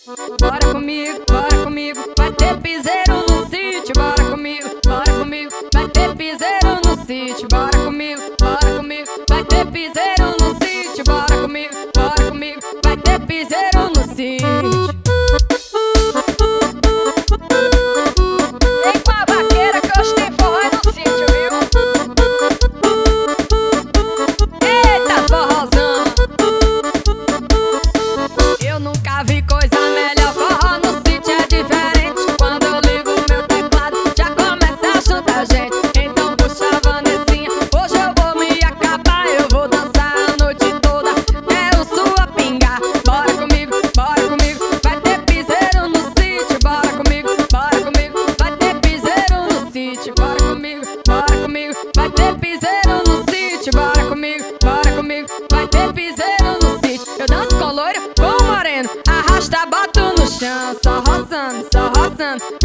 bora comigo, vai ter piseiro no sítio. Bora comigo, vai ter piseiro no sítio. Bora comigo, vai ter piseiro no sítio. Bora comigo, vai ter piseiro no sítio. Vem com a vaqueira que hoje tem forró no sítio, viu? Eita, forrozão! Eu nunca vi coisa melhor. Forró no sítio é diferente. Quando eu ligo meu teclado, já começa a juntar gente. Então puxa a Vanessinha, hoje eu vou me acabar. Eu vou dançar a noite toda, quero sua pinga. Bora comigo, vai ter piseiro no sítio. Bora comigo, vai ter piseiro no sítio. Bora comigo, vai ter piseiro no sítio. Bora comigo, vai ter piseiro no sítio. Eu danço com loiro, com moreno, arrasta, boto no chão. Só roçando,